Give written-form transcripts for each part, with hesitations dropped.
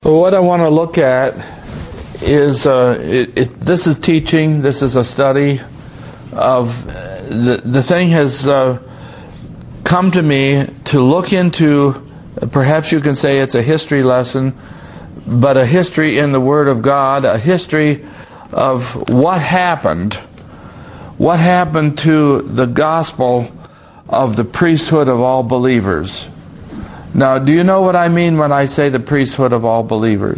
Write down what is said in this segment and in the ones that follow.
Well, what I want to look at is, this is teaching, this is a study of, the thing has come to me to look into, perhaps you can say it's a history lesson, but a history in the Word of God, a history of what happened to the gospel of the priesthood of all believers. Now, do you know what I mean when I say the priesthood of all believers?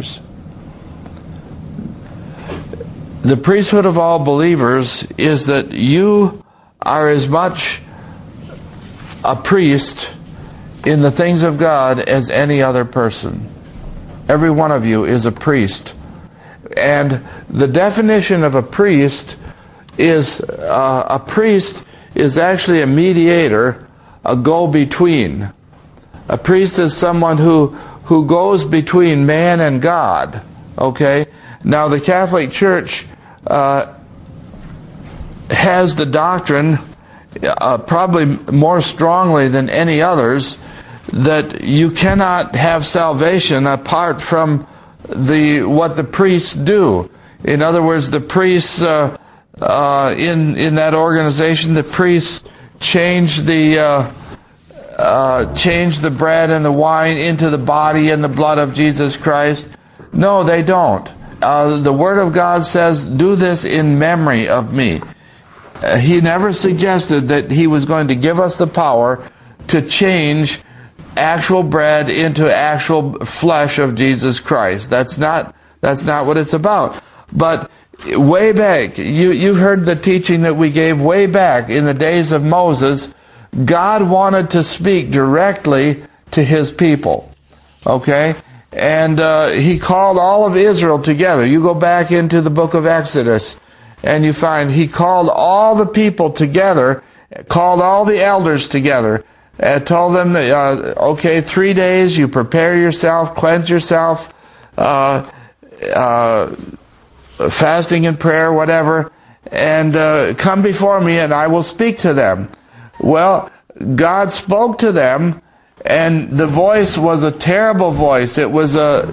The priesthood of all believers is that you are as much a priest in the things of God as any other person. Every one of you is a priest. And the definition of a priest is actually a mediator, a go-between. A priest is someone who goes between man and God. Okay? Now, the Catholic Church has the doctrine, probably more strongly than any others, that you cannot have salvation apart from what the priests do. In other words, the priests in that organization, the priests change the bread and the wine into the body and the blood of Jesus Christ. No, they don't. The Word of God says, do this in memory of me. He never suggested that He was going to give us the power to change actual bread into actual flesh of Jesus Christ. That's not what it's about. But way back, you heard the teaching that we gave way back in the days of Moses. God wanted to speak directly to His people. Okay? And He called all of Israel together. You go back into the book of Exodus, and you find He called all the people together, called all the elders together, and told them, 3 days, you prepare yourself, cleanse yourself, fasting and prayer, whatever, and come before me, and I will speak to them. Well, God spoke to them, and the voice was a terrible voice. It was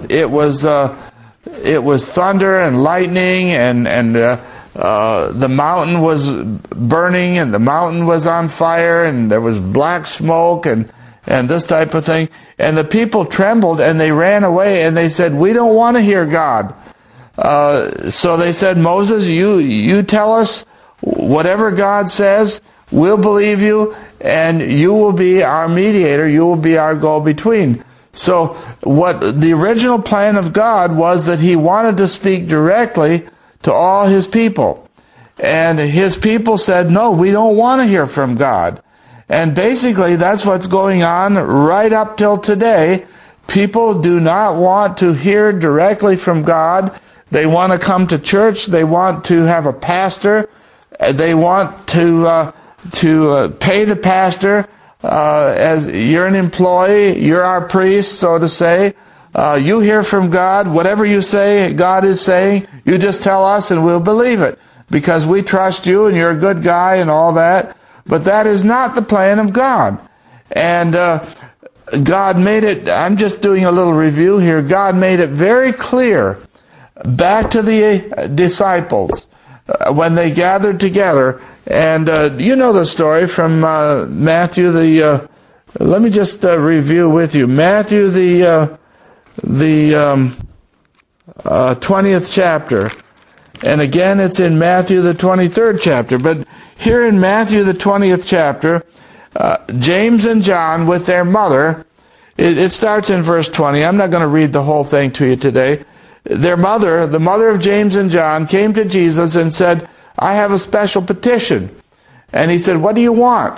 thunder and lightning, and the mountain was burning, and the mountain was on fire, and there was black smoke, and this type of thing. And the people trembled, and they ran away, and they said, "We don't want to hear God." So they said, "Moses, you tell us whatever God says. We'll believe you, and you will be our mediator. You will be our go-between." So what the original plan of God was that He wanted to speak directly to all His people. And His people said, "No, we don't want to hear from God." And basically that's what's going on right up till today. People do not want to hear directly from God. They want to come to church. They want to have a pastor. They want to pay the pastor as you're an employee, you're our priest, so to say. You hear from God. Whatever you say God is saying, you just tell us and we'll believe it because we trust you and you're a good guy and all that. But that is not the plan of God. And God made it, I'm just doing a little review here, God made it very clear back to the disciples when they gathered together. And you know the story from Matthew let me just review with you. Matthew the 20th chapter. And again, it's in Matthew the 23rd chapter. But here in Matthew the 20th chapter, James and John with their mother, it starts in verse 20. I'm not going to read the whole thing to you today. Their mother, the mother of James and John, came to Jesus and said, "I have a special petition." And He said, "What do you want?"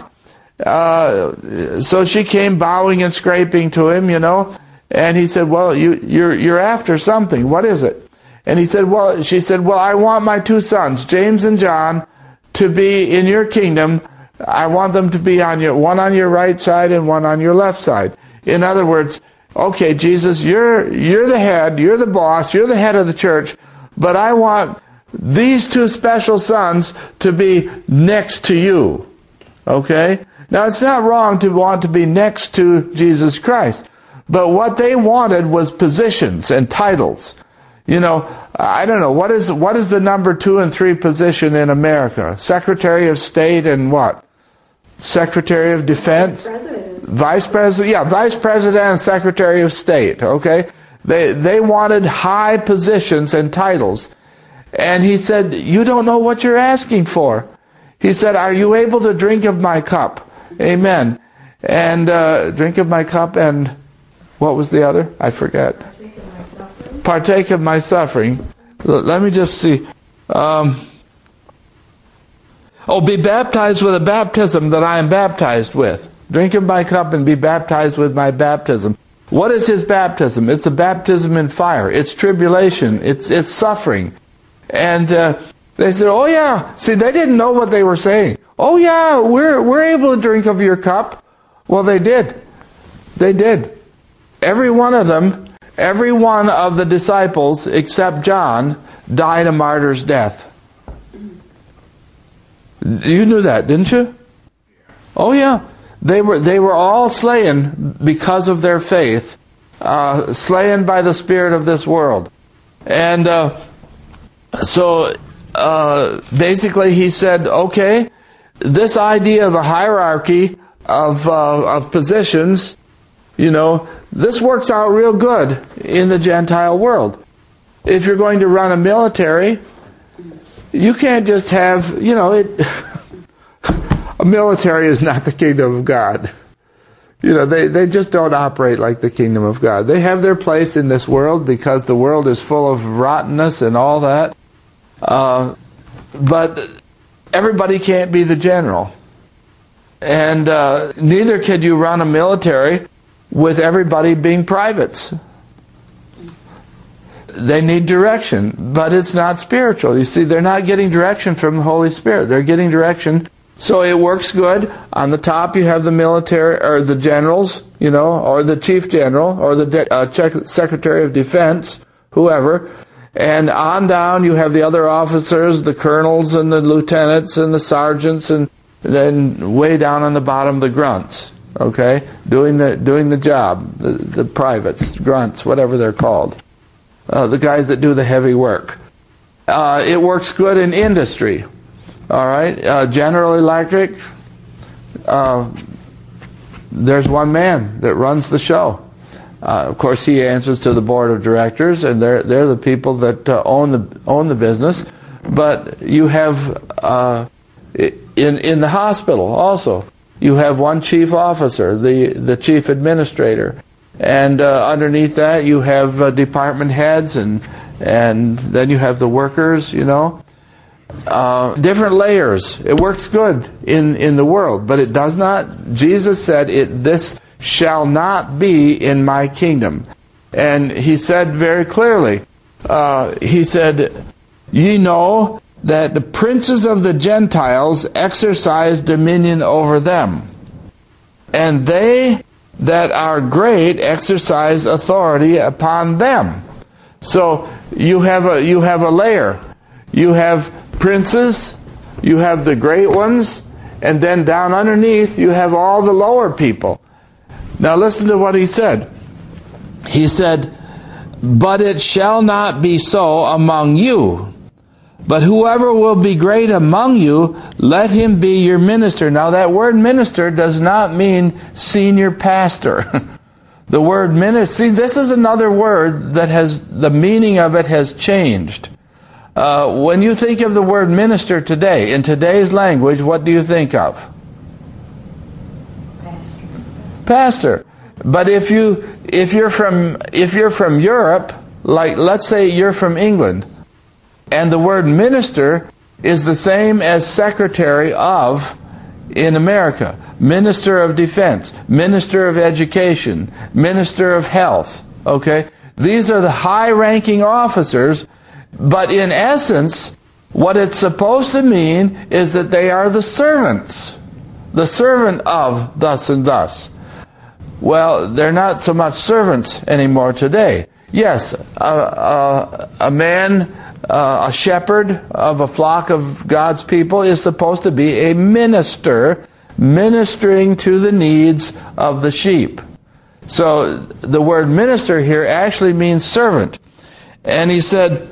So she came bowing and scraping to Him, and He said, "Well, you're after something. What is it?" And she said, "Well, I want my 2 sons, James and John, to be in your kingdom. I want them to be one on your right side and one on your left side." In other words, okay, Jesus, you're the head, you're the boss, you're the head of the church, but I want these 2 special sons to be next to you. Okay? Now, it's not wrong to want to be next to Jesus Christ. But what they wanted was positions and titles. You know, I don't know, what is the number 2 and 3 position in America? Secretary of State and what? Secretary of Defense? Vice President. Yeah, Vice President and Secretary of State, okay? They wanted high positions and titles. And he said, you don't know what you're asking for. He said, are you able to drink of my cup? Amen. And drink of my cup and what was the other? I forget. Partake of my suffering. Let me just see. Be baptized with a baptism that I am baptized with. Drink of my cup and be baptized with my baptism. What is his baptism? It's a baptism in fire. It's tribulation. It's suffering. And they said, oh yeah. See, they didn't know what they were saying. Oh yeah, we're able to drink of your cup. Well, they did. They did. Every one of them, every one of the disciples except John died a martyr's death. You knew that, didn't you? Oh yeah. They were all slain because of their faith, slain by the spirit of this world. And so basically he said, okay, this idea of a hierarchy of positions, you know, this works out real good in the Gentile world. If you're going to run a military, you can't just have, you know, a military is not the kingdom of God. You know, they just don't operate like the kingdom of God. They have their place in this world because the world is full of rottenness and all that. But everybody can't be the general. And neither can you run a military with everybody being privates. They need direction, but it's not spiritual. You see, they're not getting direction from the Holy Spirit. They're getting direction. So it works good. On the top you have the military, or the generals, you know, or the chief general, or the Secretary of Defense, whoever. And on down you have the other officers, the colonels and the lieutenants and the sergeants, and then way down on the bottom the grunts. Okay, doing the job, the privates, grunts, whatever they're called, the guys that do the heavy work. It works good in industry. All right, General Electric. There's one man that runs the show. Of course, he answers to the board of directors, and they're the people that own the business. But you have in the hospital also. You have one chief officer, the chief administrator, and underneath that you have department heads, and then you have the workers. You know, different layers. It works good in the world, but it does not. Jesus said, "This shall not be in my kingdom," and he said very clearly. He said, "Ye know that the princes of the Gentiles exercise dominion over them, and they that are great exercise authority upon them." So you have a layer. You have princes, you have the great ones, and then down underneath you have all the lower people. Now listen to what he said. He said, "But it shall not be so among you. But whoever will be great among you, let him be your minister." Now that word minister does not mean senior pastor. The word minister, see, this is another word that the meaning of it has changed. When you think of the word minister today, in today's language, what do you think of? Pastor. But if you're from Europe, like let's say you're from England, and the word minister is the same as secretary of in America. Minister of Defense, Minister of Education, Minister of Health. Okay? These are the high-ranking officers, but in essence, what it's supposed to mean is that they are the servants. The servant of thus and thus. Well, they're not so much servants anymore today. Yes, a man, a shepherd of a flock of God's people is supposed to be a minister, ministering to the needs of the sheep. So the word minister here actually means servant. And he said,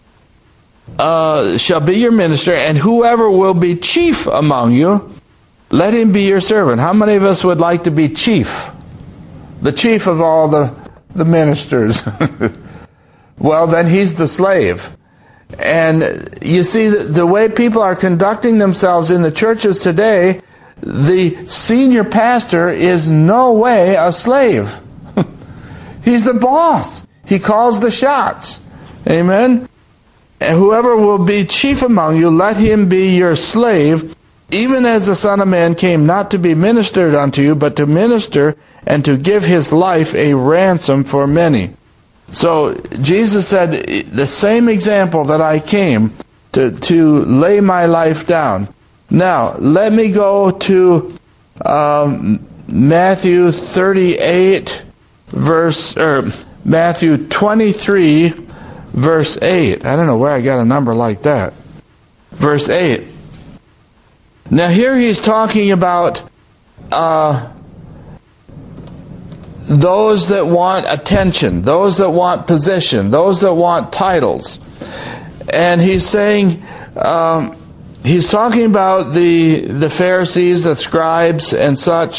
shall be your minister, and whoever will be chief among you, let him be your servant. How many of us would like to be chief? The chief of all the ministers. Well, then he's the slave. And you see, the way people are conducting themselves in the churches today, the senior pastor is no way a slave. He's the boss. He calls the shots. Amen? And whoever will be chief among you, let him be your slave, even as the Son of Man came not to be ministered unto you, but to minister and to give his life a ransom for many. So Jesus said, the same example that I came to lay my life down. Now, let me go to Matthew 38, Matthew 23, verse 8. I don't know where I got a number like that. Verse 8. Now here he's talking about those that want attention, those that want position, those that want titles. And he's saying, he's talking about the Pharisees, the scribes, and such.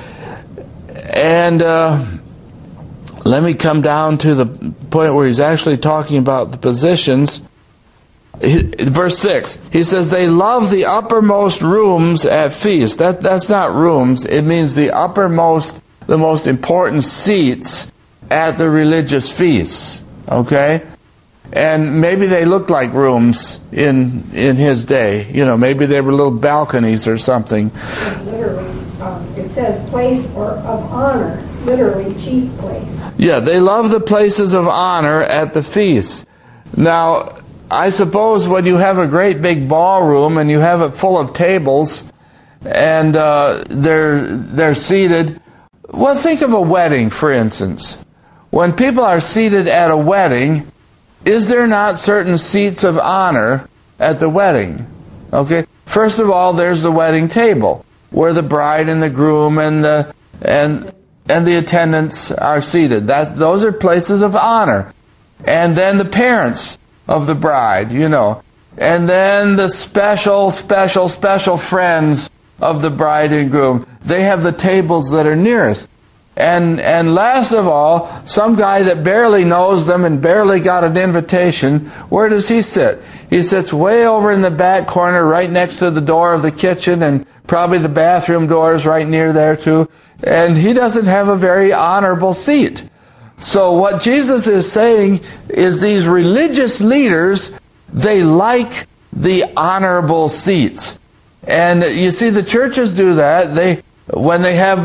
And let me come down to the point where he's actually talking about the positions. Verse 6, he says, they love the uppermost rooms at feasts. That's not rooms. It means the uppermost, the most important seats at the religious feasts. Okay? And maybe they looked like rooms in his day. You know, maybe they were little balconies or something. Literally, it says place or of honor. Literally, chief place. Yeah, they love the places of honor at the feasts. Now, I suppose when you have a great big ballroom and you have it full of tables and they're seated. Well, think of a wedding, for instance. When people are seated at a wedding, is there not certain seats of honor at the wedding? Okay. First of all, there's the wedding table where the bride and the groom and the attendants are seated. Those are places of honor. And then the parents of the bride, you know. And then the special friends of the bride and groom. They have the tables that are nearest. And last of all, some guy that barely knows them and barely got an invitation, where does he sit? He sits way over in the back corner, right next to the door of the kitchen, and probably the bathroom door is right near there too. And he doesn't have a very honorable seat. So what Jesus is saying is these religious leaders, they like the honorable seats. And you see, the churches do that. When they have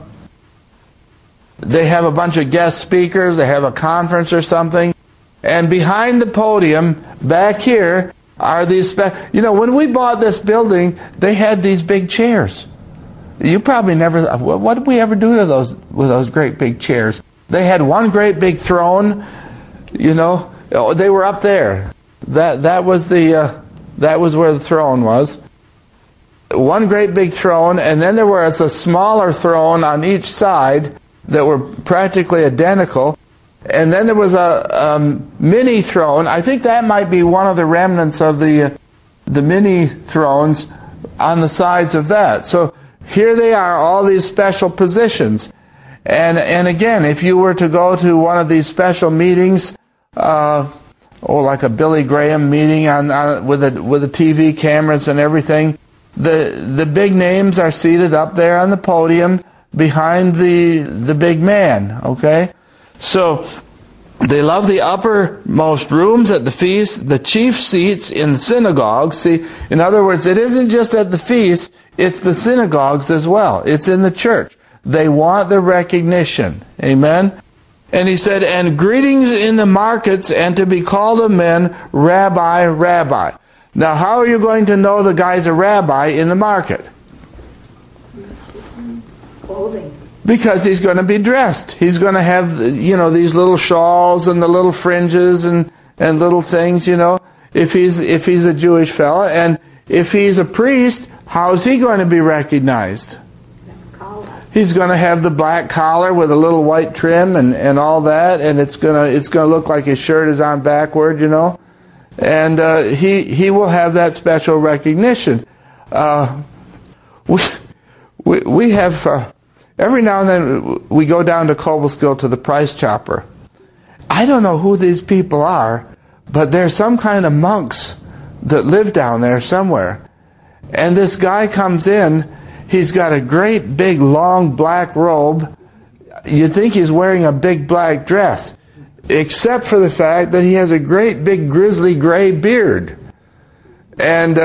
a bunch of guest speakers, they have a conference or something, and behind the podium, back here, are these... when we bought this building, they had these big chairs. You probably never... What did we ever do to with those great big chairs? They had one great big throne, they were up there. That was where the throne was. One great big throne, and then there was a smaller throne on each side that were practically identical. And then there was a mini throne. I think that might be one of the remnants of the mini thrones on the sides of that. So here they are, all these special positions. And again, if you were to go to one of these special meetings, like a Billy Graham meeting with the TV cameras and everything, the big names are seated up there on the podium behind the big man. Okay, so they love the uppermost rooms at the feast, the chief seats in the synagogues. See, in other words, it isn't just at the feast; it's the synagogues as well. It's in the church. They want the recognition. Amen? And he said, and greetings in the markets, and to be called of men, Rabbi, Rabbi. Now, how are you going to know the guy's a rabbi in the market? Clothing. Because he's going to be dressed. He's going to have, these little shawls and the little fringes and little things, if he's a Jewish fella. And if he's a priest, how is he going to be recognized? He's going to have the black collar with a little white trim and all that, and it's going to look like his shirt is on backward, you know. And he will have that special recognition. We have every now and then we go down to Cobleskill to the price chopper. I don't know who these people are, but they're some kind of monks that live down there somewhere. And this guy comes in. He's got a great big long black robe. You'd think he's wearing a big black dress, except for the fact that he has a great big grizzly gray beard. And,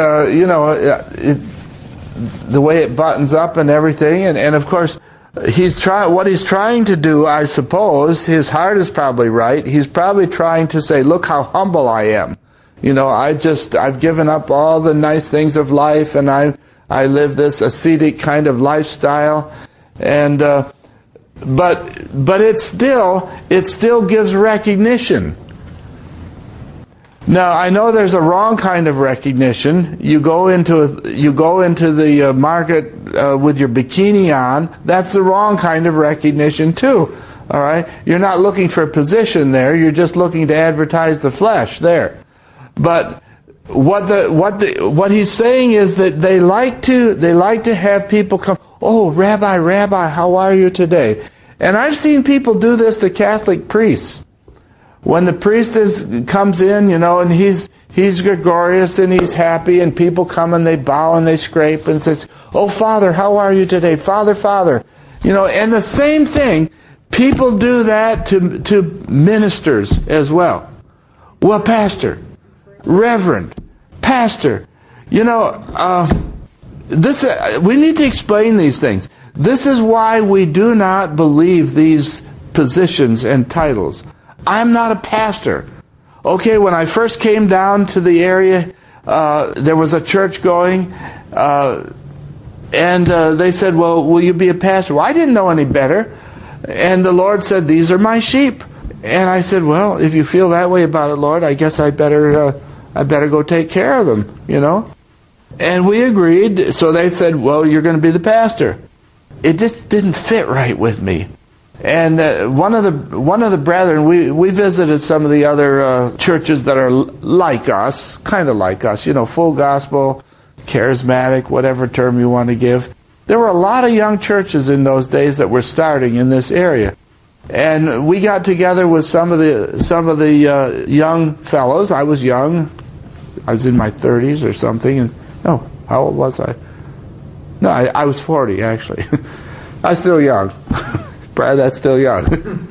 the way it buttons up and everything. And of course, what he's trying to do, I suppose, his heart is probably right. He's probably trying to say, look how humble I am. You know, I've given up all the nice things of life, and I live this ascetic kind of lifestyle, and but it still gives recognition. Now I know there's a wrong kind of recognition. You go into the market with your bikini on. That's the wrong kind of recognition too. All right, you're not looking for a position there. You're just looking to advertise the flesh there. But what he's saying is that they like to have people come, oh, Rabbi, how are you today? And I've seen people do this to Catholic priests. When the priest comes in, you know, and he's gregarious and he's happy, and people come and they bow and they scrape and says, oh, Father, how are you today? Father. You know, and the same thing, people do that to ministers as well. Well, Pastor, Reverend, Pastor, you know, we need to explain these things. This is why we do not believe these positions and titles. I'm not a pastor. Okay, when I first came down to the area, there was a church going, and they said, well, will you be a pastor? Well, I didn't know any better. And the Lord said, these are my sheep. And I said, well, if you feel that way about it, Lord, I guess I better go take care of them, you know. And we agreed. So they said, well, you're going to be the pastor. It just didn't fit right with me. And one of the brethren, we visited some of the other churches that are like us, kind of like us, you know, full gospel, charismatic, whatever term you want to give. There were a lot of young churches in those days that were starting in this area. And we got together with some of the young fellows. I was young. I was in my 30s or something. And how old was I? No, I was 40 actually. I was still young. Brad, that's still young.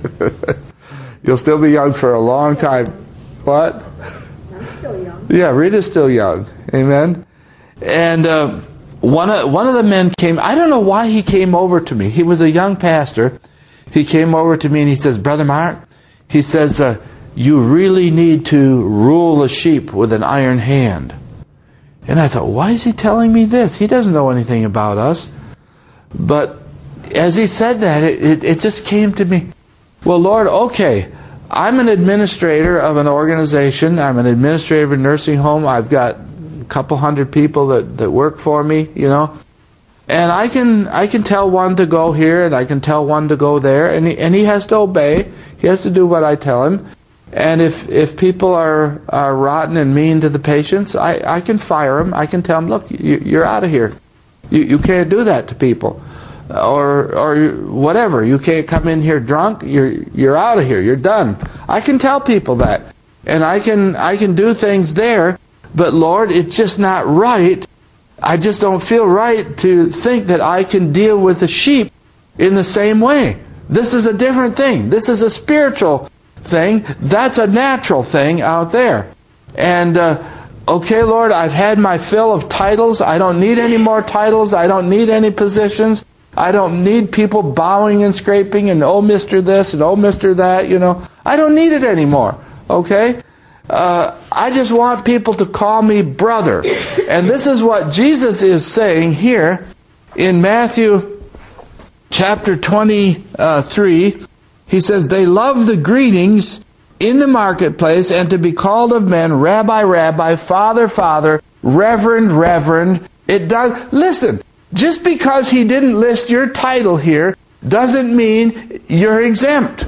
You'll still be young for a long time. What? I'm still young. Yeah, Rita's still young. Amen. And one of the men came. I don't know why he came over to me. He was a young pastor. He came over to me and he says, Brother Mark, he says, you really need to rule the sheep with an iron hand. And I thought, why is he telling me this? He doesn't know anything about us. But as he said that, it just came to me. Well, Lord, okay, I'm an administrator of an organization. I'm an administrator of a nursing home. I've got a couple hundred people that work for me, you know. And I can tell one to go here, and I can tell one to go there, and he has to obey. He has to do what I tell him. And if people are rotten and mean to the patients, I can fire them. I can tell them, look, you're out of here. You can't do that to people, or whatever. You can't come in here drunk. You're out of here. You're done. I can tell people that, and I can do things there. But Lord, it's just not right. I just don't feel right to think that I can deal with the sheep in the same way. This is a different thing. This is a spiritual thing. That's a natural thing out there. And, okay, Lord, I've had my fill of titles. I don't need any more titles. I don't need any positions. I don't need people bowing and scraping and, oh, Mr. this and oh, Mr. that, you know. I don't need it anymore, okay? I just want people to call me brother. And this is what Jesus is saying here in Matthew chapter 23. He says, they love the greetings in the marketplace and to be called of men, Rabbi, Rabbi, Father, Father, Reverend, Reverend. It does. Listen, Just because he didn't list your title here doesn't mean you're exempt.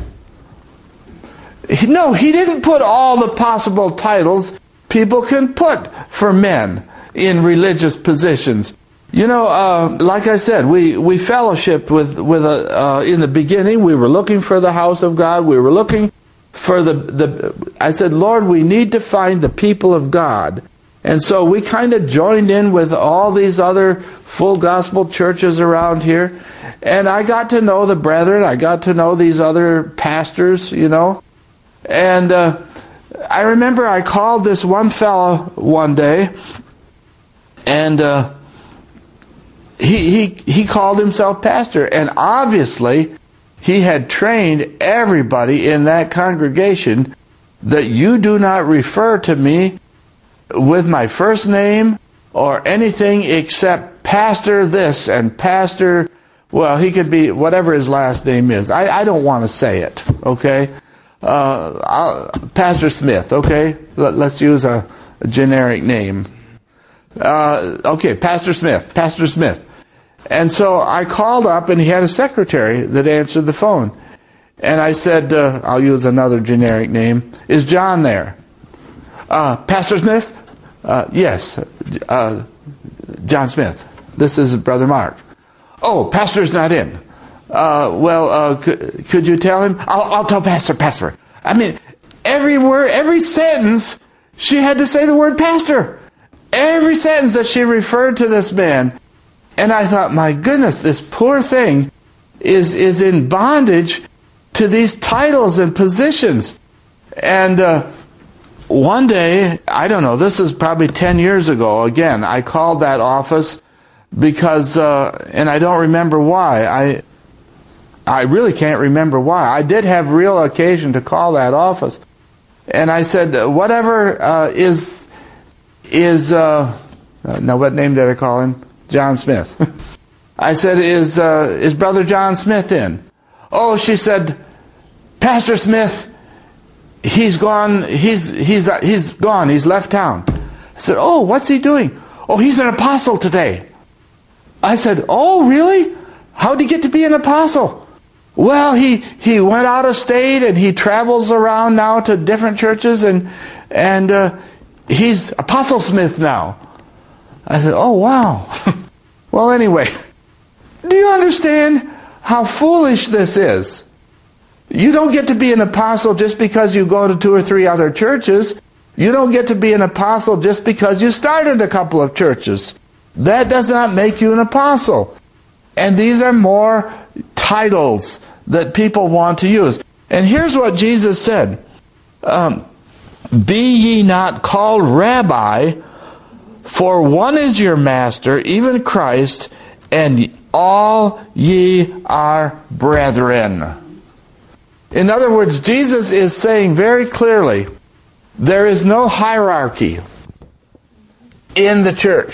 No, he didn't put all the possible titles people can put for men in religious positions. You know, like I said, we fellowshiped with in the beginning. We were looking for the house of God. We were looking for I said, Lord, we need to find the people of God. And so we kind of joined in with all these other full gospel churches around here. And I got to know the brethren. I got to know these other pastors, you know. And I remember I called this one fellow one day, and he called himself pastor. And obviously, he had trained everybody in that congregation that you do not refer to me with my first name or anything except Pastor this and Pastor, well, he could be whatever his last name is. I don't want to say it, okay? Pastor Smith, okay? Let's use a generic name. Okay, Pastor Smith. And so I called up, and he had a secretary that answered the phone. And I said, I'll use another generic name. Is John there? Pastor Smith? Yes. John Smith. This is Brother Mark. Oh, Pastor's not in. Could you tell him? I'll tell Pastor. I mean, every word, every sentence, she had to say the word pastor. Every sentence that she referred to this man. And I thought, my goodness, this poor thing is in bondage to these titles and positions. And one day, I don't know, this is probably 10 years ago, again, I called that office because, and I don't remember why. I really can't remember why. I did have real occasion to call that office. And I said, whatever now what name did I call him? John Smith. I said, is Brother John Smith in? Oh, she said, Pastor Smith, he's gone. He's gone. He's left town. I said, oh, what's he doing? Oh, he's an apostle today. I said, oh, really? How'd he get to be an apostle? Well, he went out of state and he travels around now to different churches and he's Apostle Smith now. I said, oh, wow. Well, anyway, do you understand how foolish this is? You don't get to be an apostle just because you go to 2 or 3 other churches. You don't get to be an apostle just because you started a couple of churches. That does not make you an apostle. And these are more titles that people want to use. And here's what Jesus said. Be ye not called rabbi, for one is your master, even Christ, and all ye are brethren. In other words, Jesus is saying very clearly, there is no hierarchy in the church.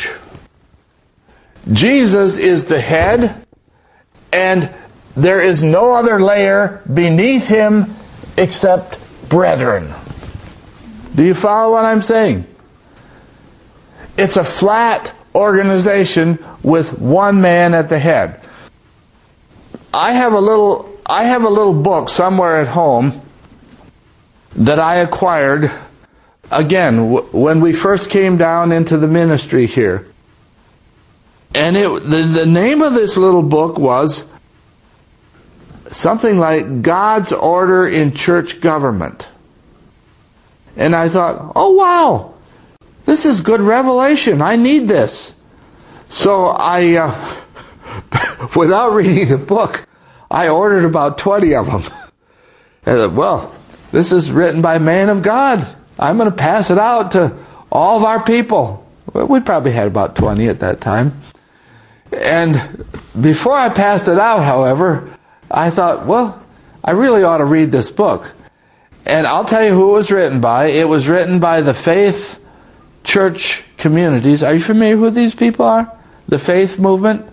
Jesus is the head, and there is no other layer beneath him except brethren. Do you follow what I'm saying? It's a flat organization with one man at the head. I have a little book somewhere at home that I acquired, again, when we first came down into the ministry here. And the name of this little book was something like God's Order in Church Government. And I thought, oh wow, this is good revelation. I need this. So I, without reading the book, I ordered about 20 of them. I thought, well, this is written by man of God. I'm going to pass it out to all of our people. Well, we probably had about 20 at that time. And before I passed it out, however, I thought, well, I really ought to read this book. And I'll tell you who it was written by. It was written by the Faith Church Communities. Are you familiar with who these people are? The Faith Movement?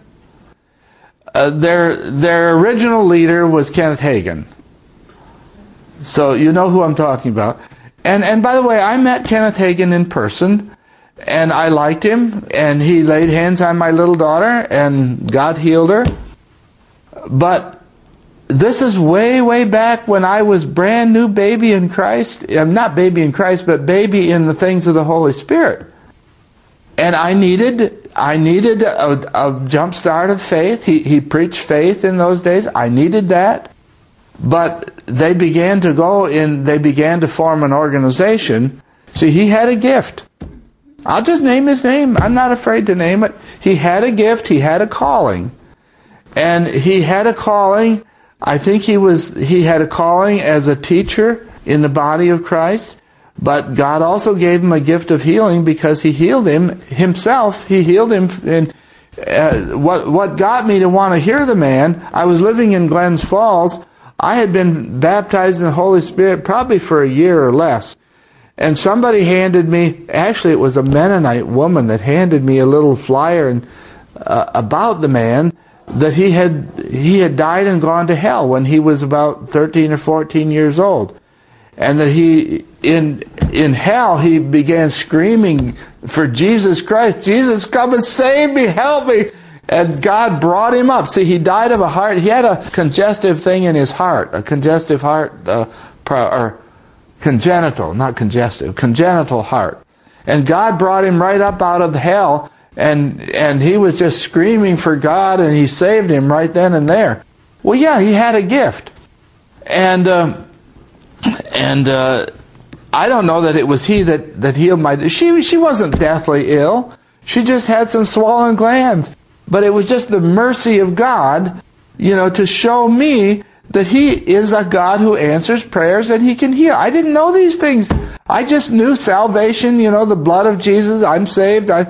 Their original leader was Kenneth Hagin. So you know who I'm talking about. And by the way, I met Kenneth Hagin in person. And I liked him, and he laid hands on my little daughter, and God healed her. But this is way, way back when I was brand new baby in Christ. Not baby in Christ, but baby in the things of the Holy Spirit. And I needed a jump start of faith. He preached faith in those days. I needed that. But they began to form an organization. See, he had a gift. I'll just name his name. I'm not afraid to name it. He had a gift. He had a calling. And he had a calling. I think he had a calling as a teacher in the body of Christ. But God also gave him a gift of healing because he healed him himself. He healed him. And what got me to want to hear the man, I was living in Glens Falls. I had been baptized in the Holy Spirit probably for a year or less. And somebody handed me, actually it was a Mennonite woman that handed me a little flyer about the man, that he had died and gone to hell when he was about 13 or 14 years old. And that in hell he began screaming for Jesus Christ, Jesus, come and save me, help me. And God brought him up. See, he died of a heart. He had a congestive thing in his heart, a congestive heart, or congenital, not congestive, congenital heart. And God brought him right up out of hell, and he was just screaming for God, and he saved him right then and there. Well, yeah, he had a gift. And I don't know that it was he that healed my... She wasn't deathly ill. She just had some swollen glands. But it was just the mercy of God, to show me that He is a God who answers prayers and He can heal. I didn't know these things. I just knew salvation, the blood of Jesus. I'm saved. I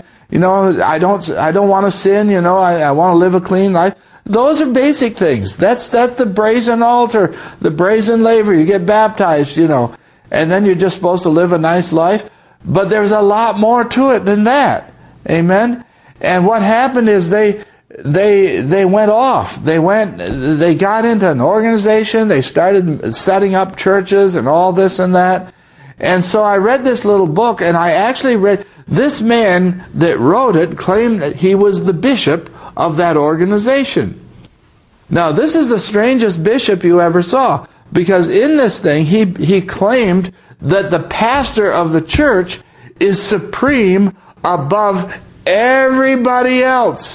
don't want to sin. I want to live a clean life. Those are basic things. That's the brazen altar, the brazen laver. You get baptized, and then you're just supposed to live a nice life. But there's a lot more to it than that. Amen. And what happened is they went off. They got into an organization. They started setting up churches and all this and that. And so I read this little book, and I actually read this man that wrote it claimed that he was the bishop of that organization. Now, this is the strangest bishop you ever saw, because in this thing he claimed that the pastor of the church is supreme above everybody else.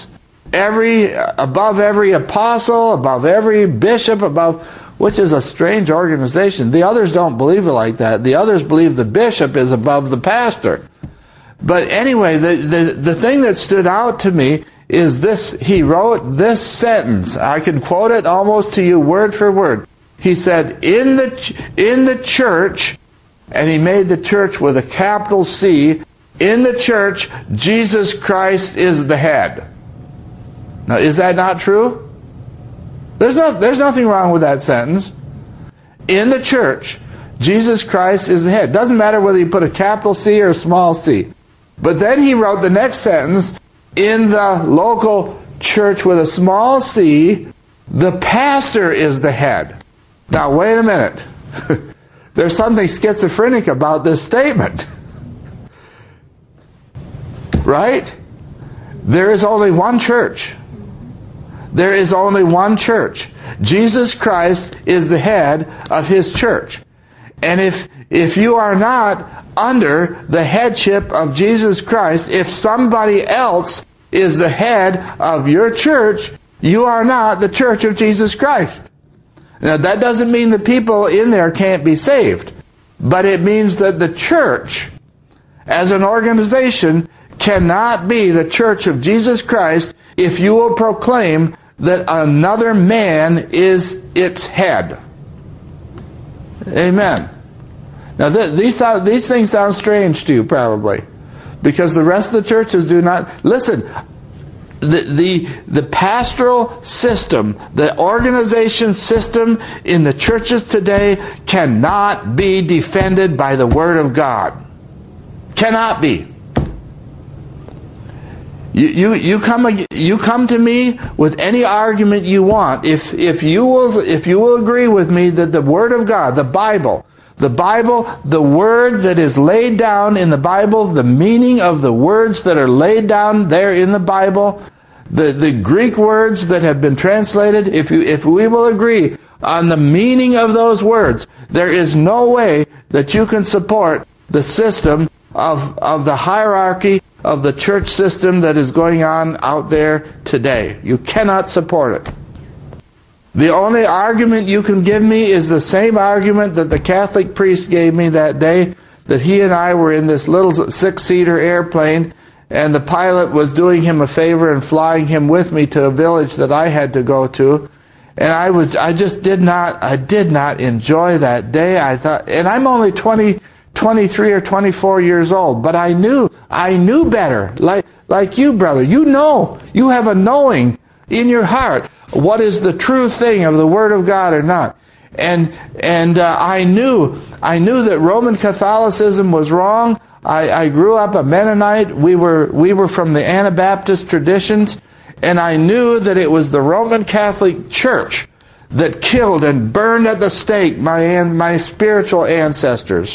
Above every apostle, above every bishop, which is a strange organization. The others don't believe it like that. The others believe the bishop is above the pastor. But anyway, the thing that stood out to me is this. He wrote this sentence. I can quote it almost to you word for word. He said, in the church, and he made the church with a capital C, in the church, Jesus Christ is the head. Now, is that not true? There's nothing wrong with that sentence. In the church, Jesus Christ is the head. Doesn't matter whether you put a capital C or a small c. But then he wrote the next sentence, in the local church with a small c, the pastor is the head. Now, wait a minute. There's something schizophrenic about this statement. Right? There is only one church. There is only one church. Jesus Christ is the head of His church. And if you are not under the headship of Jesus Christ, if somebody else is the head of your church, you are not the church of Jesus Christ. Now, that doesn't mean the people in there can't be saved. But it means that the church, as an organization, cannot be the church of Jesus Christ if you will proclaim that another man is its head. Amen. Now, these things sound strange to you, probably, because the rest of the churches do not. Listen, the pastoral system, the organization system in the churches today cannot be defended by the Word of God. Cannot be. You come to me with any argument you want. If you will agree with me that the Word of God, the Bible, The Bible, the word that is laid down in the Bible, the meaning of the words that are laid down there in the Bible, the Greek words that have been translated, if we will agree on the meaning of those words, there is no way that you can support the system of the hierarchy of the church system that is going on out there today. You cannot support it. The only argument you can give me is the same argument that the Catholic priest gave me that day, that he and I were in this little 6-seater airplane, and the pilot was doing him a favor and flying him with me to a village that I had to go to. And I did not enjoy that day. I thought, and I'm only 23 or 24 years old, but I knew better. Like you, brother. You know, you have a knowing in your heart what is the true thing of the Word of God or not. And I knew that Roman Catholicism was wrong. I grew up a Mennonite. We were from the Anabaptist traditions, and I knew that it was the Roman Catholic Church that killed and burned at the stake my spiritual ancestors.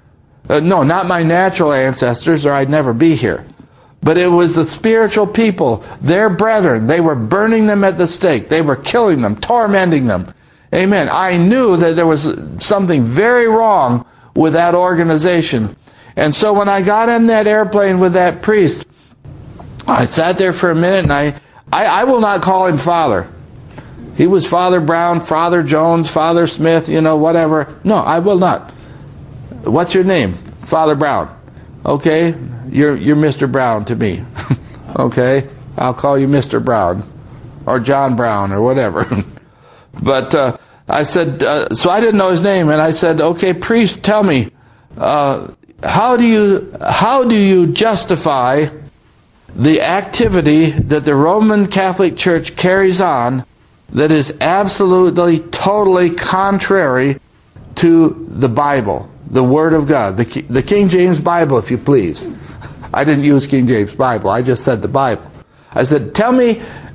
No, not my natural ancestors, or I'd never be here. But it was the spiritual people, their brethren. They were burning them at the stake. They were killing them, tormenting them. Amen. I knew that there was something very wrong with that organization. And so when I got in that airplane with that priest, I sat there for a minute, and I will not call him Father. He was Father Brown, Father Jones, Father Smith, whatever. No, I will not. What's your name? Father Brown. Okay, you're Mr. Brown to me. Okay, I'll call you Mr. Brown, or John Brown, or whatever. But I said, so I didn't know his name, and I said, okay, priest, tell me, how do you justify the activity that the Roman Catholic Church carries on that is absolutely, totally contrary to the Bible, the Word of God, the King James Bible, if you please. I didn't use King James Bible. I just said the Bible. I said, tell me,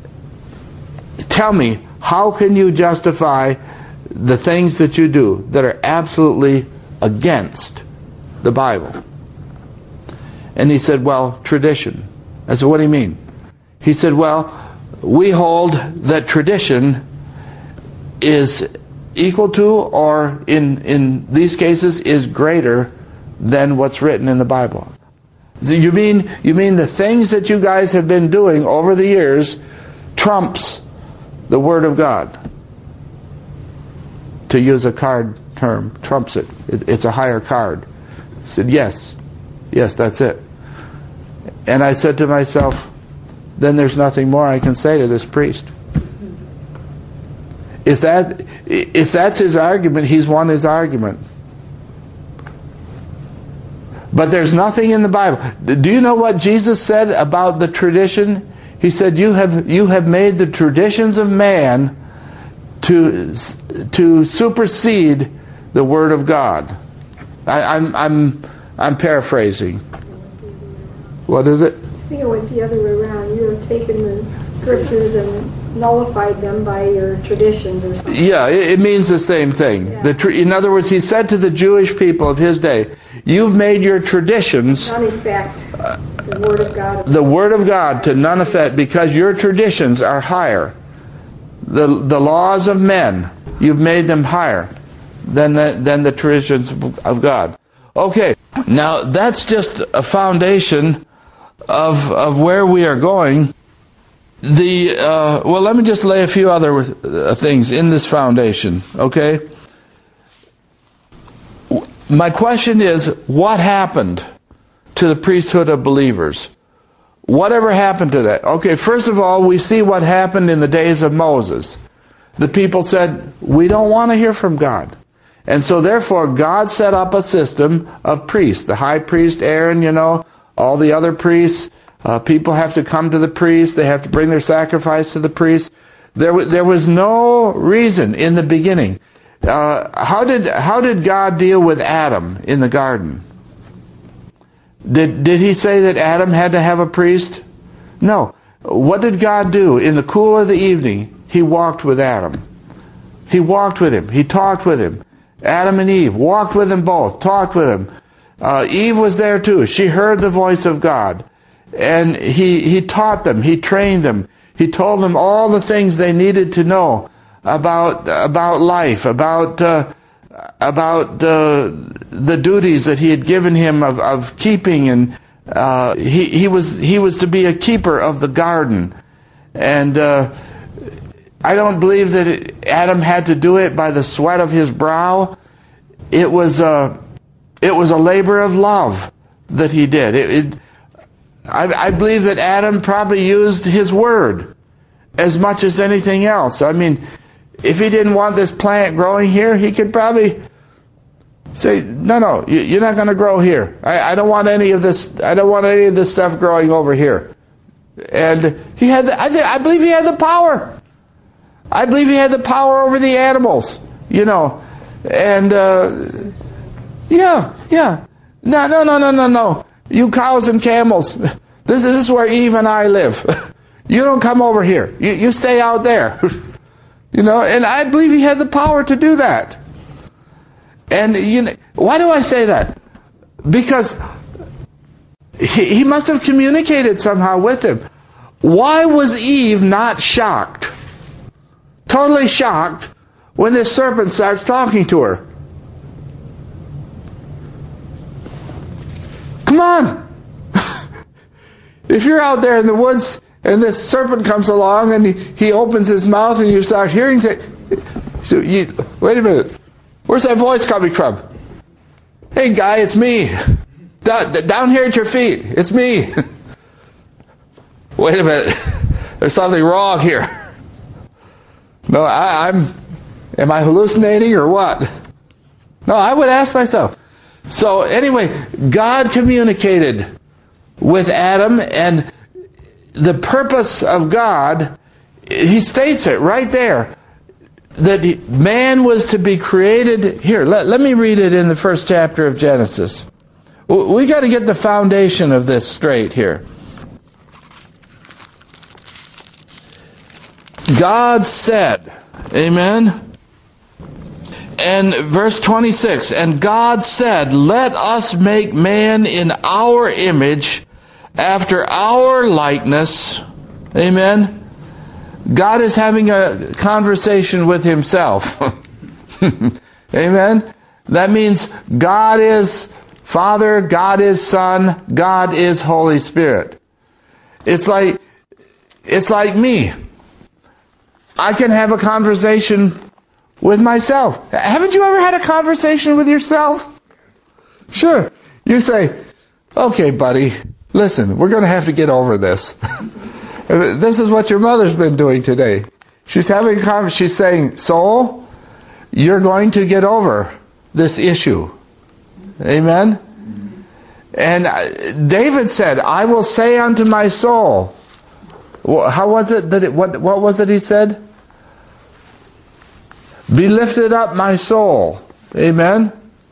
how can you justify the things that you do that are absolutely against the Bible? And he said, well, tradition. I said, what do you mean? He said, well, we hold that tradition is equal to, or in these cases, is greater than what's written in the Bible. You mean the things that you guys have been doing over the years trumps the Word of God? To use a card term, trumps it. It's a higher card. I said, yes, that's it. And I said to myself, then there's nothing more I can say to this priest. If that's his argument, he's won his argument. But there's nothing in the Bible. Do you know what Jesus said about the tradition? He said, you have made the traditions of man to supersede the Word of God. I'm paraphrasing. What is it? I think it went the other way around. You have taken the scriptures and nullified them by your traditions or something. Yeah, it means the same thing. Yeah. In other words, he said to the Jewish people of his day, you've made your traditions none effect the Word of God. The Word of God to none effect because your traditions are higher. The laws of men, you've made them higher than the traditions of God. Okay, now that's just a foundation of where we are going. Well, let me just lay a few other things in this foundation, okay? My question is, what happened to the priesthood of believers? Whatever happened to that? Okay, first of all, we see what happened in the days of Moses. The people said, we don't want to hear from God. And so therefore, God set up a system of priests. The high priest, Aaron, all the other priests. People have to come to the priest. They have to bring their sacrifice to the priest. There was no reason in the beginning. How did God deal with Adam in the garden? Did he say that Adam had to have a priest? No. What did God do? In the cool of the evening, he walked with Adam. He walked with him. He talked with him. Adam and Eve. Walked with them both. Talked with them. Eve was there too. She heard the voice of God. And he taught them. He trained them. He told them all the things they needed to know about life, about the duties that he had given him of keeping, and he was to be a keeper of the garden. And I don't believe that Adam had to do it by the sweat of his brow. It was a labor of love that he did. I believe that Adam probably used his word as much as anything else. I mean, if he didn't want this plant growing here, he could probably say, no, you're not going to grow here. I don't want any of this. I don't want any of this stuff growing over here. And he had, I believe he had the power. I believe he had the power over the animals, And No. You cows and camels. This is where Eve and I live. You don't come over here. You stay out there. And I believe he had the power to do that. And why do I say that? Because he must have communicated somehow with him. Why was Eve not shocked? Totally shocked when this serpent starts talking to her. Come on! If you're out there in the woods and this serpent comes along and he opens his mouth and you start hearing things, wait a minute. Where's that voice coming from? Hey guy, it's me. Down here at your feet. It's me. Wait a minute. There's something wrong here. No, am I hallucinating or what? No, I would ask myself. So anyway, God communicated with Adam, and the purpose of God, he states it right there, that man was to be created. Here, let me read it in the first chapter of Genesis. We got to get the foundation of this straight here. God said, amen. And verse 26, and God said, let us make man in our image, after our likeness. Amen. God is having a conversation with himself. Amen. That means God is Father, God is Son, God is Holy Spirit. It's like me. I can have a conversation with myself. Haven't you ever had a conversation with yourself? Sure. You say, okay, buddy, listen, we're going to have to get over this. This is what your mother's been doing today. She's having a conversation. She's saying, soul, you're going to get over this issue. Amen? And David said, I will say unto my soul. How was it that what was it he said? Be lifted up, my soul. Amen?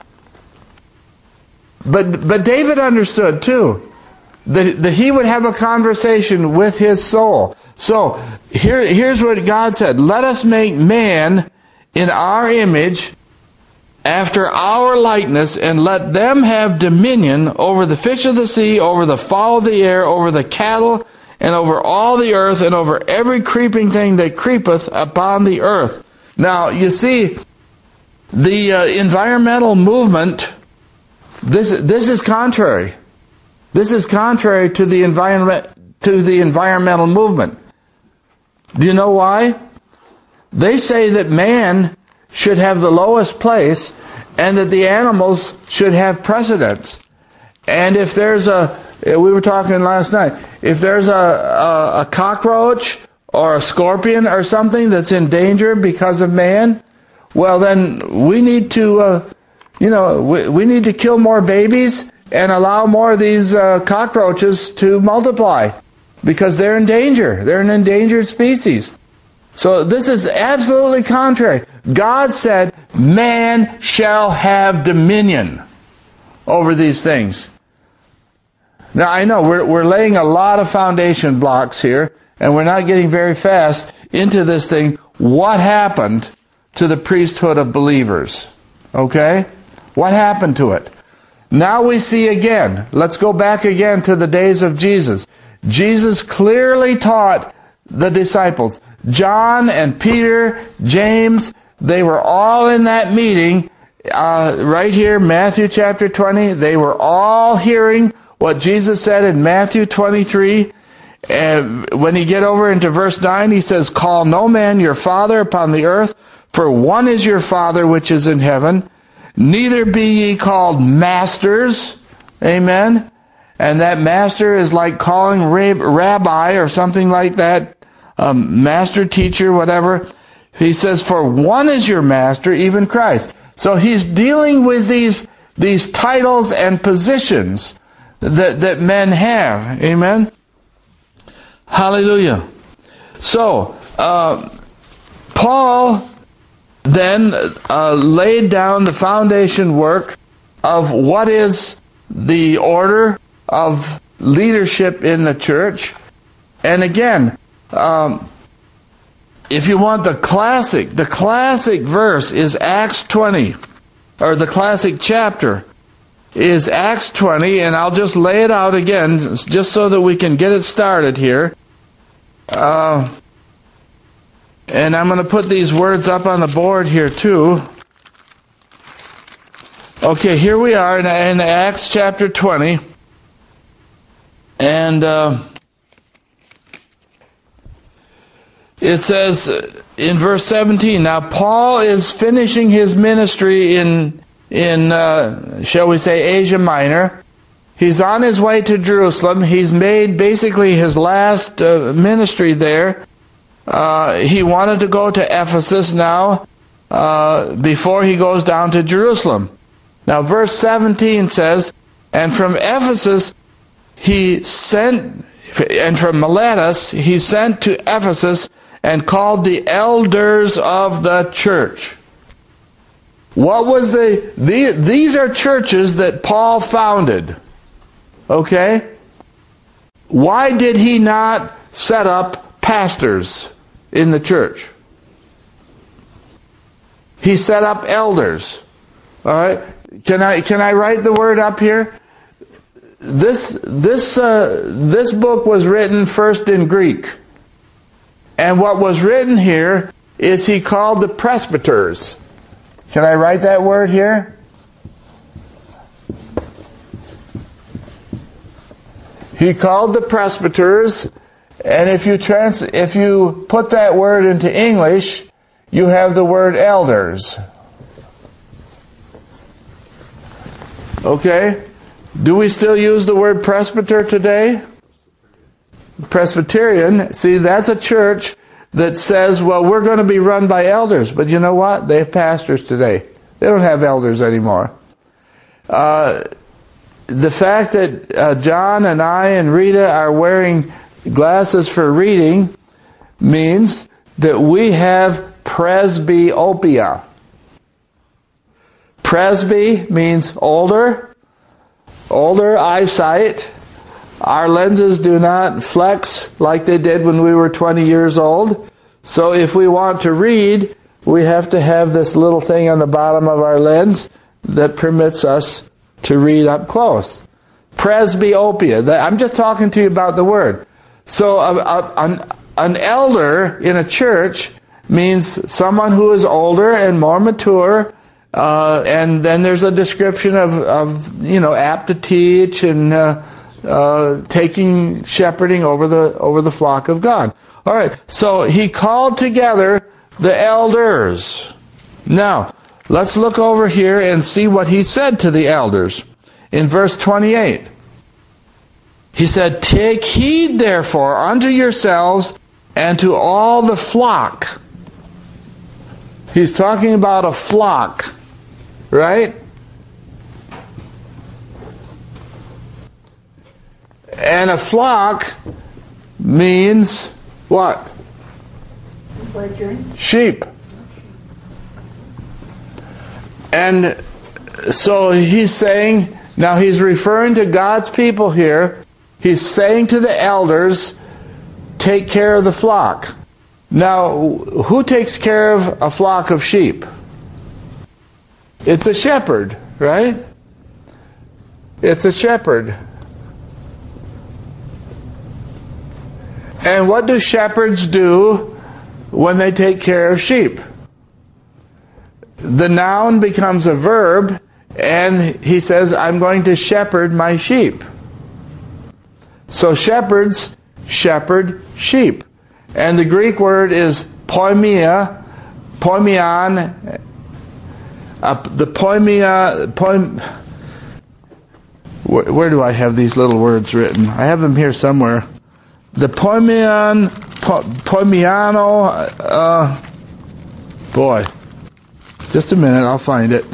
But David understood too that he would have a conversation with his soul. So here's what God said. Let us make man in our image, after our likeness, and let them have dominion over the fish of the sea, over the fowl of the air, over the cattle, and over all the earth, and over every creeping thing that creepeth upon the earth. Now, you see, the environmental movement, this is contrary. This is contrary to the environmental movement. Do you know why? They say that man should have the lowest place and that the animals should have precedence. And if there's we were talking last night, if there's a cockroach or a scorpion or something that's in danger because of man, well then we need to, we need to kill more babies and allow more of these cockroaches to multiply because they're in danger. They're an endangered species. So this is absolutely contrary. God said, man shall have dominion over these things. Now I know we're laying a lot of foundation blocks here, and we're not getting very fast into this thing. What happened to the priesthood of believers? Okay? What happened to it? Now we see again. Let's go back again to the days of Jesus. Jesus clearly taught the disciples. John and Peter, James, they were all in that meeting right here, Matthew chapter 20. They were all hearing what Jesus said in Matthew 23. And when you get over into verse 9, he says, "Call no man your father upon the earth, for one is your Father which is in heaven. Neither be ye called masters." Amen. And that master is like calling rabbi or something like that. Master, teacher, whatever. He says, "For one is your master, even Christ." So he's dealing with these titles and positions that men have. Amen. Hallelujah. So, Paul then laid down the foundation work of what is the order of leadership in the church. And again, if you want the classic verse is Acts 20, or the classic chapter is Acts 20, and I'll just lay it out again, just so that we can get it started here. And I'm going to put these words up on the board here too. Okay, here we are in Acts chapter 20. And it says in verse 17, "Now Paul is finishing his ministry in shall we say, Asia Minor. He's on his way to Jerusalem. He's made basically his last ministry there. He wanted to go to Ephesus now before he goes down to Jerusalem. Now verse 17 says, "And from Ephesus he sent, and from Miletus he sent to Ephesus and called the elders of the church." What was these are churches that Paul founded. Okay? Why did he not set up pastors in the church? He set up elders. All right? Can I write the word up here? This book was written first in Greek. And what was written here is he called the presbyters. Can I write that word here? He called the presbyters, and if you put that word into English, you have the word elders. Okay? Do we still use the word presbyter today? Presbyterian, see, that's a church that says, well, we're going to be run by elders. But you know what? They have pastors today. They don't have elders anymore. The fact that John and I and Rita are wearing glasses for reading means that we have presbyopia. Presby means older eyesight. Our lenses do not flex like they did when we were 20 years old. So if we want to read, we have to have this little thing on the bottom of our lens that permits us to read up close. Presbyopia. I'm just talking to you about the word. So an elder in a church means someone who is older and more mature, and then there's a description of apt to teach and shepherding over the flock of God. All right. So he called together the elders. Now, let's look over here and see what he said to the elders. In verse 28, he said, "Take heed therefore unto yourselves and to all the flock." He's talking about a flock, right? And a flock means what? Sheep. And so he's saying, now he's referring to God's people here. He's saying to the elders, take care of the flock. Now, who takes care of a flock of sheep? It's a shepherd, right? It's a shepherd. And what do shepherds do when they take care of sheep? The noun becomes a verb, and he says, I'm going to shepherd my sheep. So shepherds shepherd sheep. And the Greek word is poimia, poimion. Where do I have these little words written? I have them here somewhere. The poimiano, boy, just a minute, I'll find it.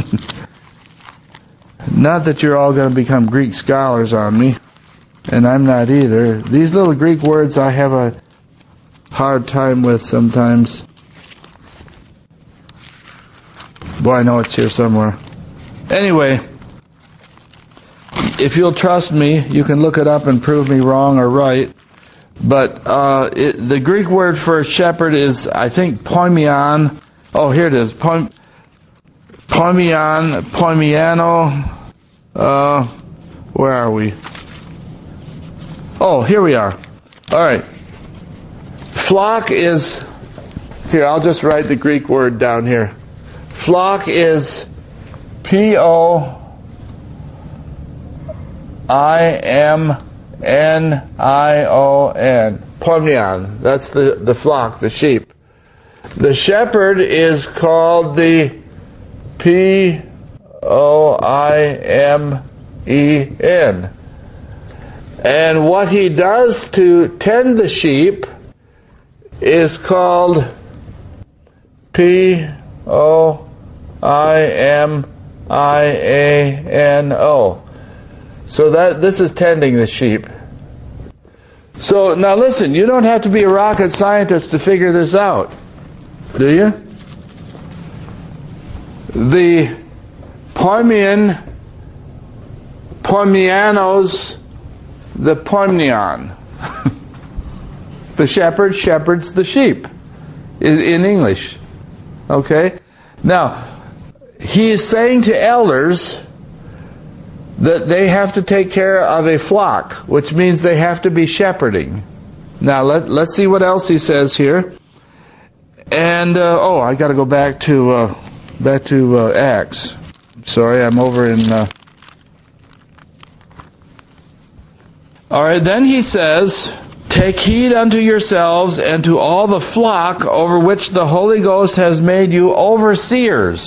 Not that you're all going to become Greek scholars on me, and I'm not either. These little Greek words I have a hard time with sometimes. Boy, I know it's here somewhere. Anyway, if you'll trust me, you can look it up and prove me wrong or right. But the Greek word for shepherd is, I think, poimion. Oh, here it is. Poimiano. Where are we? Oh, here we are. All right. Flock is, here, I'll just write the Greek word down here. Flock is Poimnion. Poimion. That's the flock, the sheep. The shepherd is called the Poimen. And what he does to tend the sheep is called Poimiano. So this is tending the sheep. So now listen, you don't have to be a rocket scientist to figure this out, do you? The Poimianos, the Poimnion. The shepherd shepherds the sheep in English. Okay? Now, he is saying to elders that they have to take care of a flock, which means they have to be shepherding. Now, let's see what else he says here. And, I got to go back to Acts. Sorry, I'm over in... All right, then he says, take heed unto yourselves and to all the flock over which the Holy Ghost has made you overseers.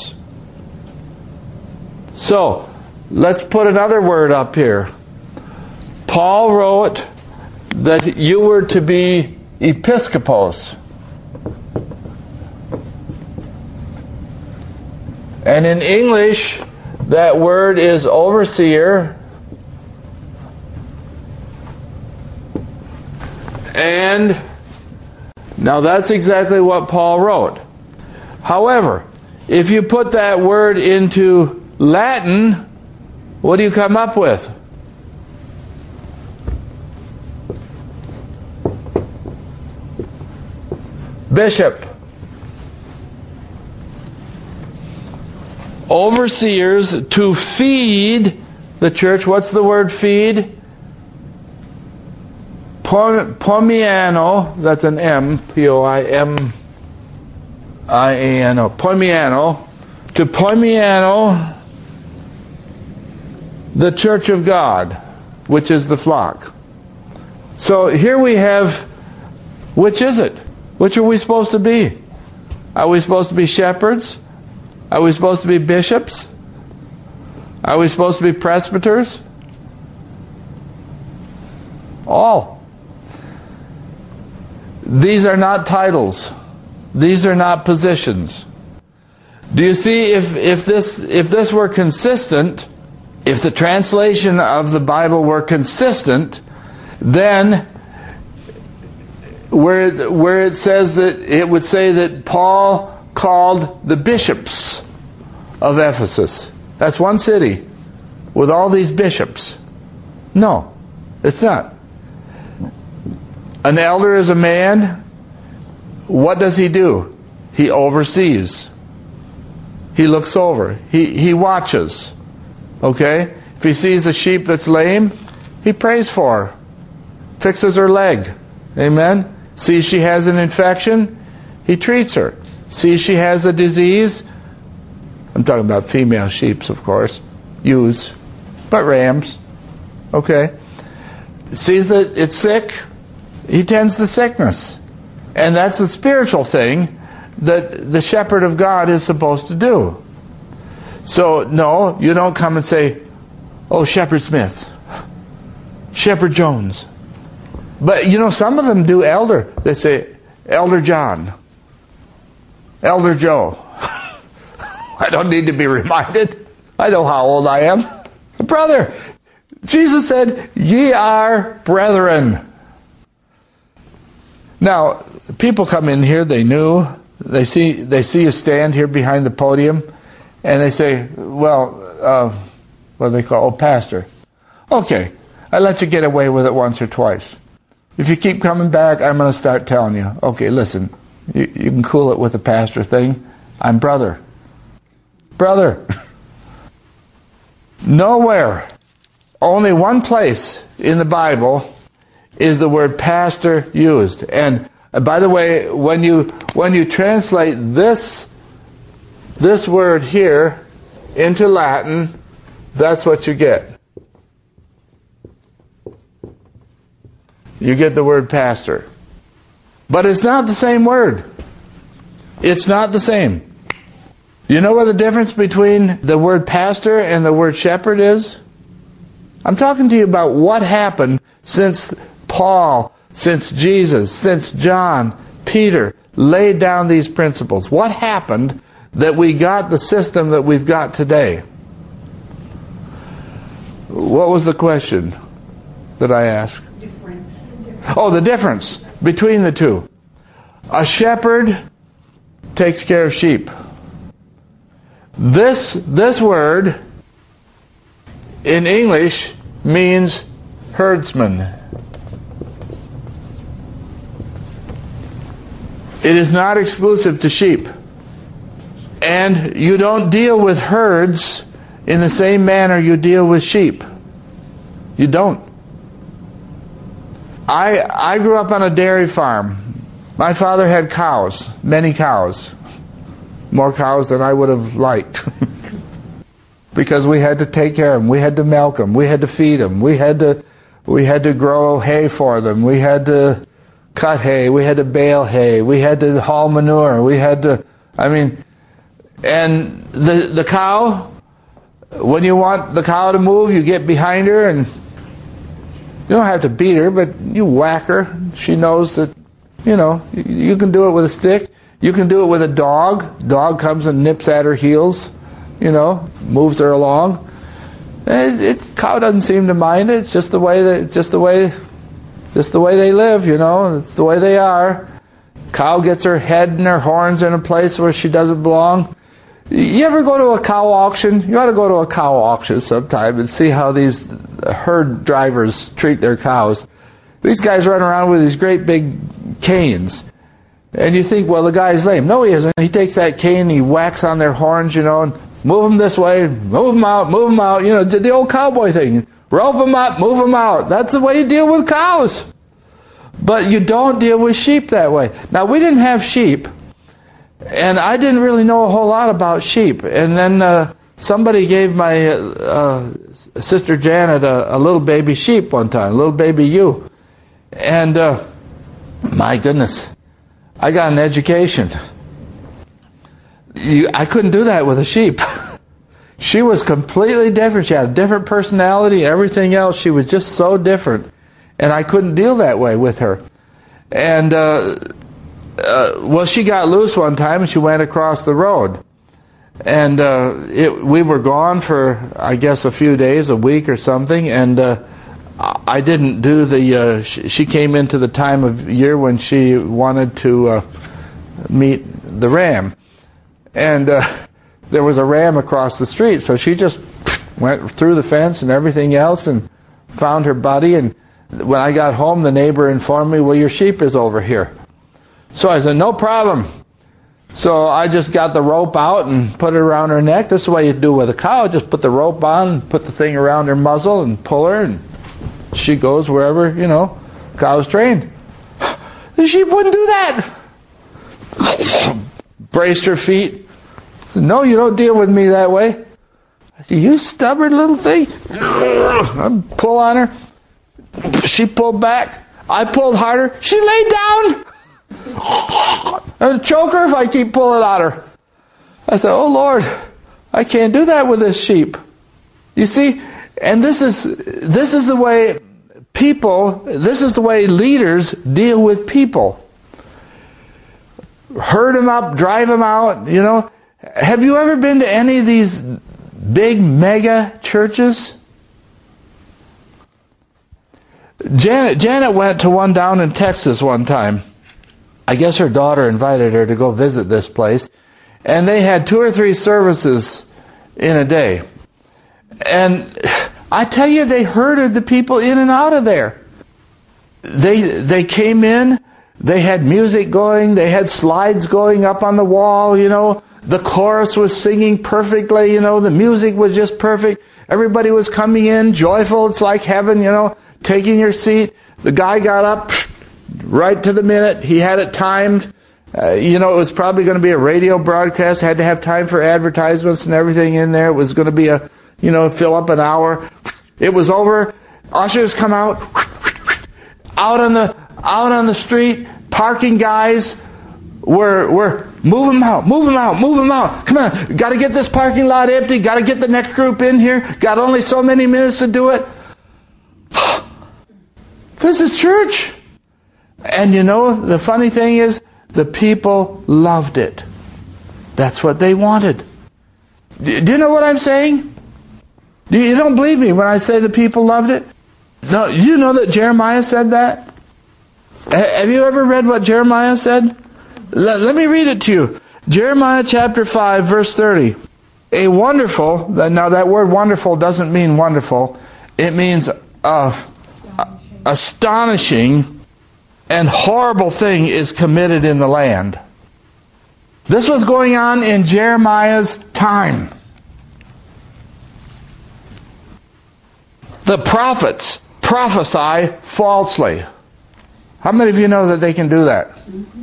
So, let's put another word up here. Paul wrote that you were to be episkopos. And in English, that word is overseer. And now that's exactly what Paul wrote. However, if you put that word into Latin, what do you come up with? Bishop. Overseers to feed the church. What's the word feed? Poimiano, that's an M, Poimiano. Poimiano. To Poimiano the church of God, which is the flock. So here we have, which is it? Which are we supposed to be? Are we supposed to be shepherds? Are we supposed to be bishops? Are we supposed to be presbyters? All. These are not titles. These are not positions. Do you see, if this were consistent, if the translation of the Bible were consistent, then where it says that, it would say that Paul called the bishops of Ephesus. That's one city with all these bishops. No, it's not. An elder is a man. What does he do? He oversees. He looks over. He watches. Okay? If he sees a sheep that's lame, he prays for her. Fixes her leg. Amen? Sees she has an infection, he treats her. Sees she has a disease. I'm talking about female sheep, of course. Ewes. But rams. Okay? Sees that it's sick, he tends to sickness. And that's a spiritual thing that the shepherd of God is supposed to do. So, no, you don't come and say, oh, Shepherd Smith, Shepherd Jones. But, some of them do elder. They say, Elder John, Elder Joe. I don't need to be reminded. I know how old I am. Brother, Jesus said, ye are brethren. Now, people come in here, they see you stand here behind the podium, and they say, well, what do they call? Oh, pastor. Okay, I let you get away with it once or twice. If you keep coming back, I'm going to start telling you, okay, listen, you can cool it with the pastor thing. I'm brother. Brother. Nowhere, only one place in the Bible is the word pastor used. And by the way, when you translate this word here into Latin, that's what you get. You get the word pastor. But it's not the same word. It's not the same. You know what the difference between the word pastor and the word shepherd is? I'm talking to you about what happened since Paul, since Jesus, since John, Peter laid down these principles. What happened that we got the system that we've got today? What was the question that I asked? Oh, the difference between the two. A shepherd takes care of sheep. This word in English means herdsman. It is not exclusive to sheep. And you don't deal with herds in the same manner you deal with sheep. You don't. I grew up on a dairy farm. My father had cows, many cows. More cows than I would have liked. Because we had to take care of them. We had to milk them. We had to feed them. We had to grow hay for them. We had to cut hay. We had to bale hay. We had to haul manure. And the cow, when you want the cow to move, you get behind her and you don't have to beat her, but you whack her. She knows that, you can do it with a stick. You can do it with a dog. Dog comes and nips at her heels, moves her along. Cow doesn't seem to mind it. It's just the way they live, It's the way they are. Cow gets her head and her horns in a place where she doesn't belong. You ever go to a cow auction? You ought to go to a cow auction sometime and see how these herd drivers treat their cows. These guys run around with these great big canes. And you think, well, the guy's lame. No, he isn't. He takes that cane, he whacks on their horns, and move them this way, move them out, the old cowboy thing. Rope them up, move them out. That's the way you deal with cows. But you don't deal with sheep that way. Now, we didn't have sheep, and I didn't really know a whole lot about sheep. And then somebody gave my sister Janet a little baby sheep one time, a little baby ewe. And my goodness, I got an education. I couldn't do that with a sheep. She was completely different. She had a different personality, everything else. She was just so different. And I couldn't deal that way with her. And, she got loose one time and she went across the road. And we were gone for, I guess, a few days, a week or something. And I didn't do she came into the time of year when she wanted to meet the ram. And there was a ram across the street, so she just went through the fence and everything else and found her buddy. And when I got home, the neighbor informed me, well, your sheep is over here. So I said, no problem. So I just got the rope out and put it around her neck. This is what you do with a cow. Just put the rope on, put the thing around her muzzle and pull her, and she goes wherever, cow's trained. The sheep wouldn't do that. Braced her feet. Said, no, you don't deal with me that way. I said, you stubborn little thing. I pull on her. She pulled back. I pulled harder. She laid down. I'll choke her if I keep pulling on her. I said, oh Lord, I can't do that with this sheep. You see, and this is the way people, this is the way leaders deal with people. Herd them up, drive them out, Have you ever been to any of these big mega churches? Janet went to one down in Texas one time. I guess her daughter invited her to go visit this place. And they had 2 or 3 services in a day. And I tell you, they herded the people in and out of there. They came in, they had music going, they had slides going up on the wall, The chorus was singing perfectly, the music was just perfect. Everybody was coming in, joyful, it's like heaven, taking your seat. The guy got up, right to the minute. He had it timed. It was probably going to be a radio broadcast. Had to have time for advertisements and everything in there. It was going to be fill up an hour. It was over. Ushers come out. Out on the street, parking guys were move them out. Come on, got to get this parking lot empty. Got to get the next group in here. Got only so many minutes to do it. This is church. And the funny thing is, the people loved it. That's what they wanted. Do you know what I'm saying? You don't believe me when I say the people loved it? No, you know that Jeremiah said that? Have you ever read what Jeremiah said? Let me read it to you. Jeremiah chapter 5, verse 30. A wonderful, now that word wonderful doesn't mean wonderful. It means astonishing and horrible thing is committed in the land. This was going on in Jeremiah's time. The prophets prophesy falsely. How many of you know that they can do that? Mm-hmm.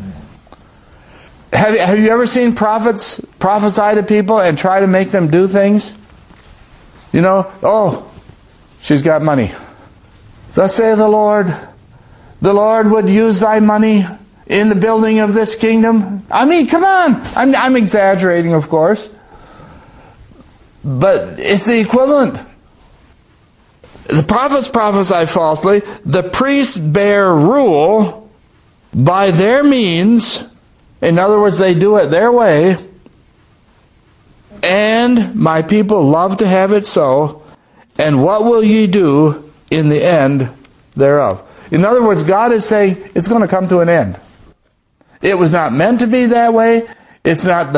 Have you ever seen prophets prophesy to people and try to make them do things? She's got money. Thus saith the Lord would use thy money in the building of this kingdom. I mean, come on. I'm exaggerating, of course. But it's the equivalent. The prophets prophesy falsely. The priests bear rule by their means. In other words, they do it their way. And my people love to have it so. And what will ye do in the end thereof? In other words, God is saying it's going to come to an end. It was not meant to be that way. It's not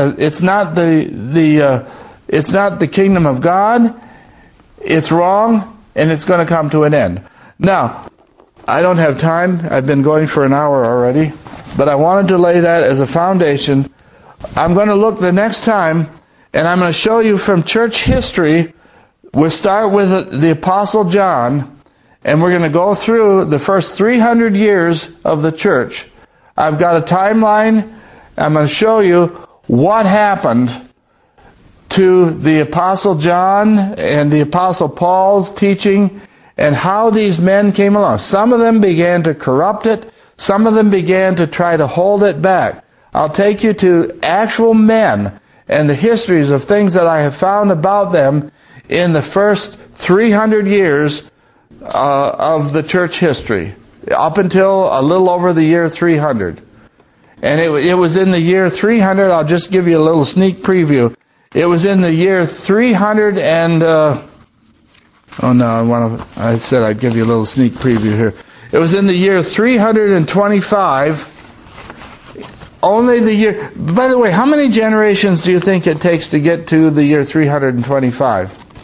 the kingdom of God. It's wrong, and it's going to come to an end. Now, I don't have time. I've been going for an hour already, but I wanted to lay that as a foundation. I'm going to look the next time, and I'm going to show you from church history. We'll start with the Apostle John. And we're going to go through the first 300 years of the church. I've got a timeline. I'm going to show you what happened to the Apostle John and the Apostle Paul's teaching and how these men came along. Some of them began to corrupt it. Some of them began to try to hold it back. I'll take you to actual men and the histories of things that I have found about them in the first 300 years of the church history, up until a little over the year 300. And it was in the year 300, I'll just give you a little sneak preview. It was in the year 300 and... I said I'd give you a little sneak preview here. It was in the year 325. Only the year... By the way, how many generations do you think it takes to get to the year 325?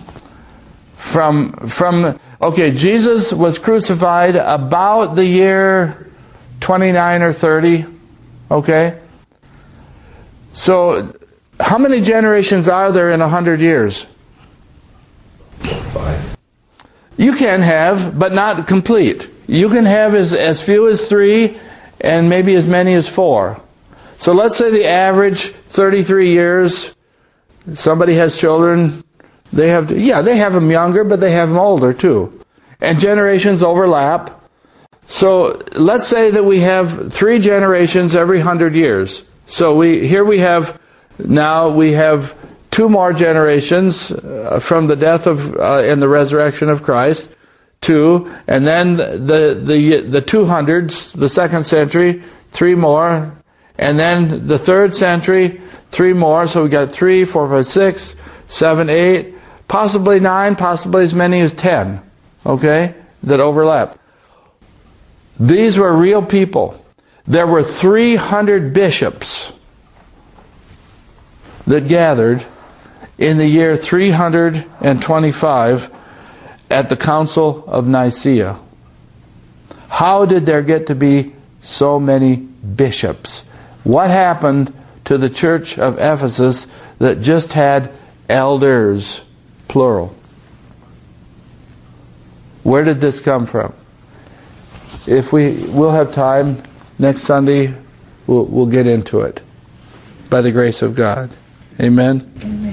Okay, Jesus was crucified about the year 29 or 30. Okay? So, how many generations are there in 100 years? 5. You can have, but not complete. You can have as few as 3 and maybe as many as 4. So let's say the average 33 years, somebody has children, they have them younger, but they have them older too. And generations overlap. So let's say that we have 3 generations every 100 years. So we have 2 more generations from the death of and the resurrection of Christ, 2, and then the 200s, the 2nd century, 3 more, and then the 3rd century, 3 more. So we got 3, 4, 5, 6, 7, 8, possibly 9, possibly as many as 10. Okay, that overlap. These were real people. There were 300 bishops that gathered in the year 325 at the Council of Nicaea. How did there get to be so many bishops? What happened to the church of Ephesus that just had elders, plural? Where did this come from? If we'll have time next Sunday, we'll get into it by the grace of God. Amen.